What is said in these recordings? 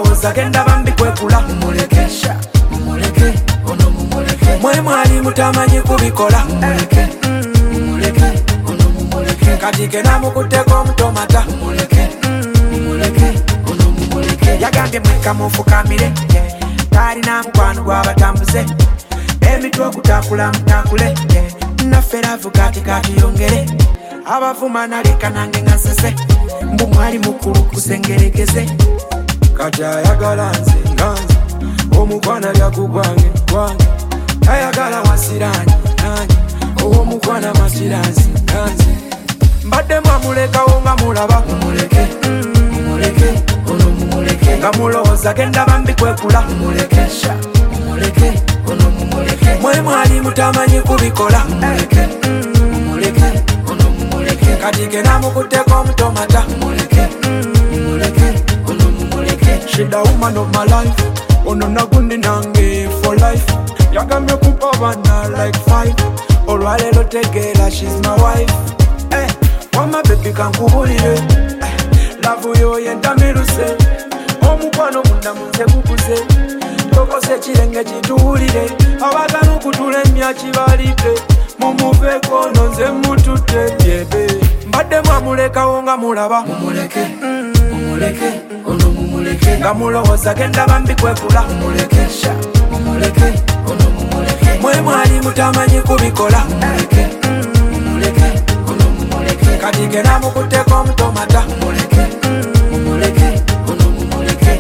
Ngamulowoza genda bambi kwekula mumulekesha mumuleke ono mumuleke mwe mwali mutamanyi kubikola mumuleke mumuleke ono mumuleke katike namukuteko omutomata mumuleke mumuleke ono mumuleke yagambye mwekamufukamire talina mukwano gwabatambuze emitwe okutakula mutakule naffe lavu kati yongere abavuma naleka nange ngasese mbu mwali mukulu kusengeregeze kati ayagala nze nganze omukwana lyakugwange gwange ayagala wasirani nange owomukwana matiranzi nganze mbadde mwamulekawo nga mulaba mumuleke mumuleke ono mumuleke nga mulowooza genda bambi kwekula mumulekesha mumuleke ono mumuleke mwe mwali mutamanyi kubikola mumuleke mumuleke ono mumuleke katike namukuteko omutomata mumuleke mumuleke ono mumuleke she the woman of my life ono nagundi nange for life yagambye kupabana like 5 olwalero tegeera she's my wife wama baby kankubulire lavu yo yentamiruse omukwano munda munze gukuze tokose kirenge kituwulire abagana okutula emya kibalidde mumuveeko nonze mututte byebe mbadde mwamulekawo nga mulaba mumuleke mumuleke ono mumuleke nga mulowooza genda bambi kwekula mumulekesha mumuleke ono mumuleke mwe mwali mutamanyi kubikola mumuleke mumuleke ono mumuleke katike namukuteko omutomata mumuleke mumuleke ono mumuleke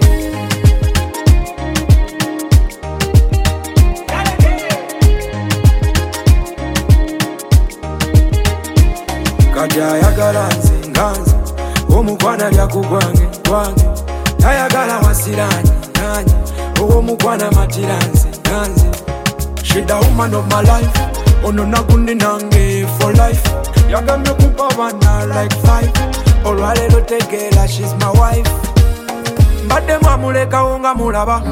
kati ayagala nze nganze omukwana lyakugwange gwange ayagala wasirani nanye owomukwana matiranze nganze she the woman of my life ono nagundi nange for life yagambye kupabana like 5 olwalero tegeera she's my wife mbadde mwamulekawo nga mulaba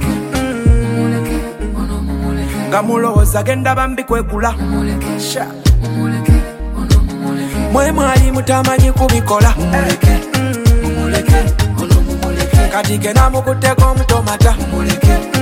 nga mulowooza genda bambi kwekula mwe mwali mutamanyi kubikola mumuleke mumuleke ono mumuleke katike namukuteko omutomata mumuleke